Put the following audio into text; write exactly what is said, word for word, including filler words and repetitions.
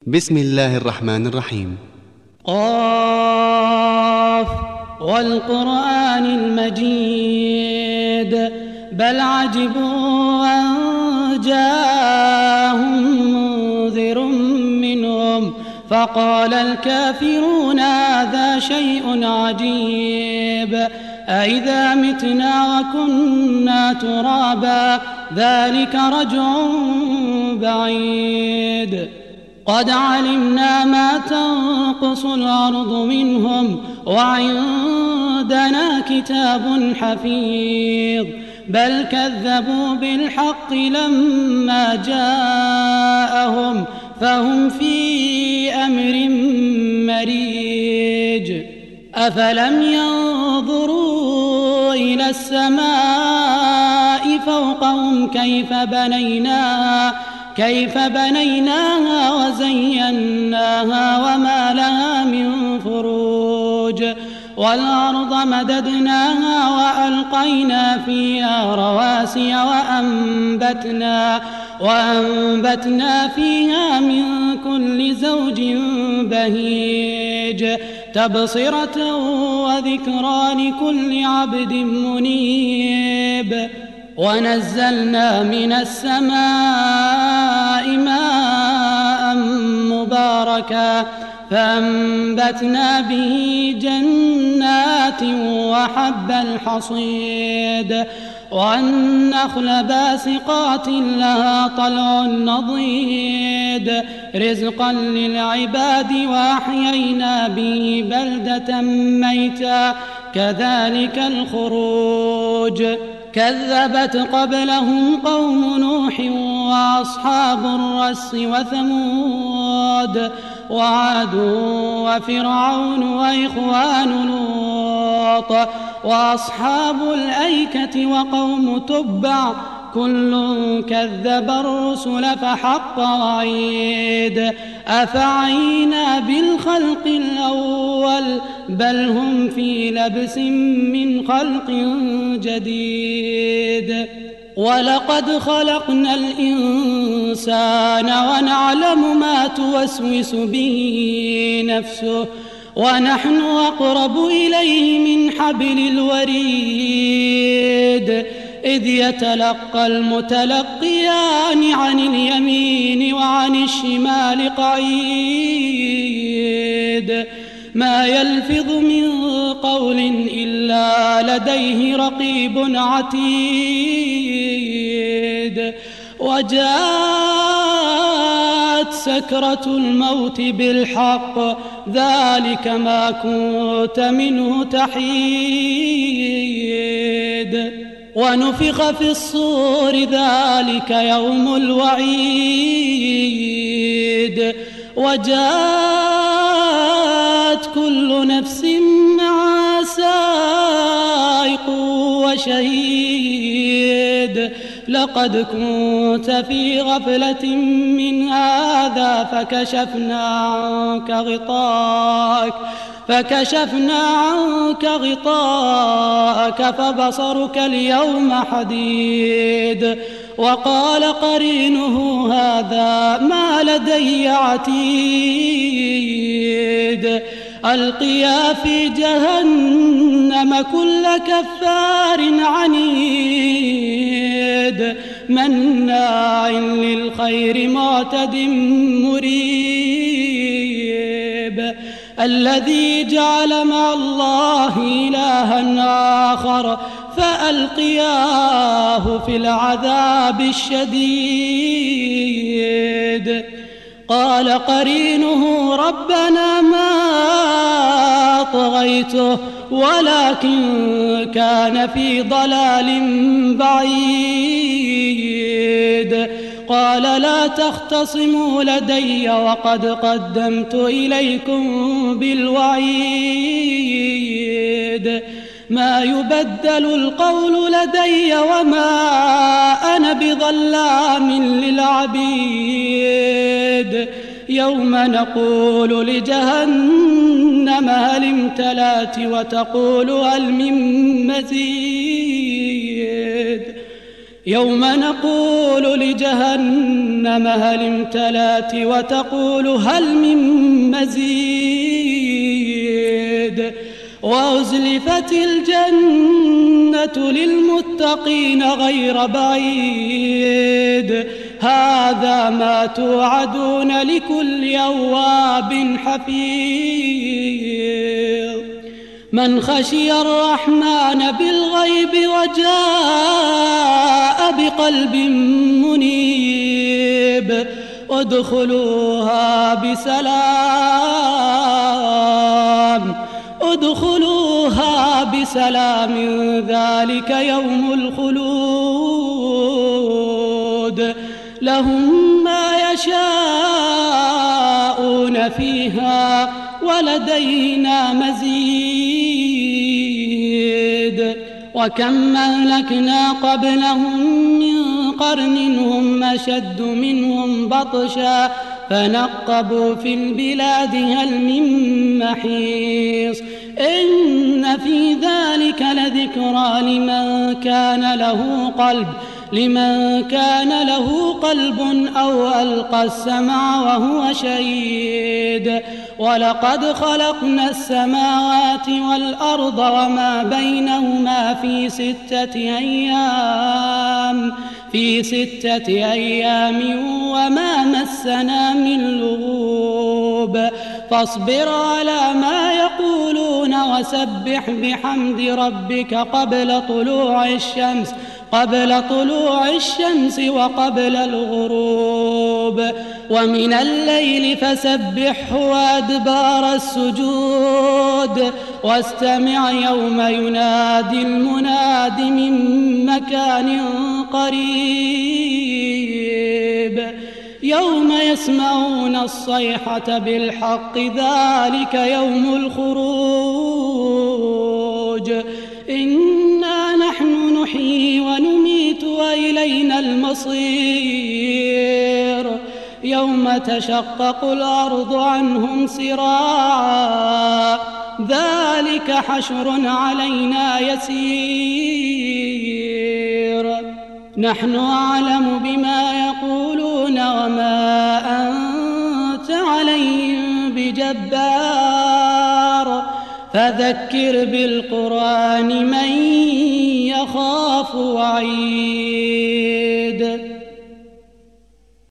بسم الله الرحمن الرحيم. قاف والقرآن المجيد بل عجبوا أن جاءهم منذر منهم فقال الكافرون هذا شيء عجيب أإذا متنا وكنا ترابا ذلك رجع بعيد قد علمنا ما تنقص الأرض منهم وعندنا كتاب حفيظ بل كذبوا بالحق لما جاءهم فهم في أمر مريج أفلم ينظروا إلى السماء فوقهم كيف بنيناها كيف بنيناها وزيناها وما لها من فروج والأرض مددناها وألقينا فيها رواسي وأنبتنا, وأنبتنا فيها من كل زوج بهيج تبصرة وذكرى لكل عبد منيب ونزلنا من السماء ماء مباركا فأنبتنا به جنات وحب الحصيد والنخل باسقات لها طلع نضيد رزقا للعباد وأحيينا به بلدة ميتا كذلك الخروج كذبت قبلهم قوم نوح وأصحاب الرس وثمود وعاد وفرعون وإخوان لوط وأصحاب الأيكة وقوم تبع كل كذب الرسل فحق وعيد أفعينا بالخلق الأول بل هم في لبس من خلق جديد ولقد خلقنا الإنسان ونعلم ما توسوس به نفسه ونحن أقرب إليه من حبل الوريد إذ يتلقى المتلقيان عن اليمين وعن الشمال قعيد ما يلفظ من قول إلا لديه رقيب عتيد وجاءت سكرة الموت بالحق ذلك ما كنت منه تحيد ونفخ في الصور ذلك يوم الوعيد وجاءت كل نفس مع سائق وشهيد لقد كنت في غفلة من هذا فكشفنا عنك غطاءك فكشفنا عنك غطاءك فبصرك اليوم حديد وقال قرينه هذا ما لدي عتيد ألقيا في جهنم كل كفار عنيد مناع للخير معتد مريب الذي جعل مع الله إلها آخر فألقياه في العذاب الشديد قال قرينه ربنا ما طغيته ولكن كان في ضلال بعيد قال لا تختصموا لدي وقد قدمت إليكم بالوعيد ما يبدل القول لدي وما أنا بظلام للعبيد يوم نقول لجهنم هل امتلأت وتقول هل من مزيد يوم نقول لجهنم هل امتلأت وتقول هل من مزيد وأزلفت الجنة للمتقين غير بعيد هذا ما توعدون لكل أواب حفيظ من خشي الرحمن بالغيب وجاء بقلب منيب ادخلوها بسلام ادخلوها بسلام ذلك يوم الخلود لهم ما يشاءون فيها ولدينا مزيد وكم أهلكنا قبلهم من قرن هم أشد منهم بطشا فنقبوا في البلاد هل من محيص إن في ذلك لذكرى لمن كان له قلب لمن كان له قلب أو ألقى السمع وهو شهيد ولقد خلقنا السماوات والأرض وما بينهما في ستة أيام في ستة أيام وما مسنا من لغوب فاصبر على ما يقولون وسبح بحمد ربك قبل طلوع الشمس قبل طلوع الشمس وقبل الغروب ومن الليل فسبحه وأدبار السجود واستمع يوم ينادي المناد من مكان قريب يوم يسمعون الصيحة بالحق ذلك يوم الخروج إنا نحن نحيي ونميت وإلينا المصير يوم تشقق الأرض عنهم سراعا ذلك حشر علينا يسير نحن أعلم بما يقولون وما أنت عليهم بجبار فذكر بالقرآن من يخاف وعيد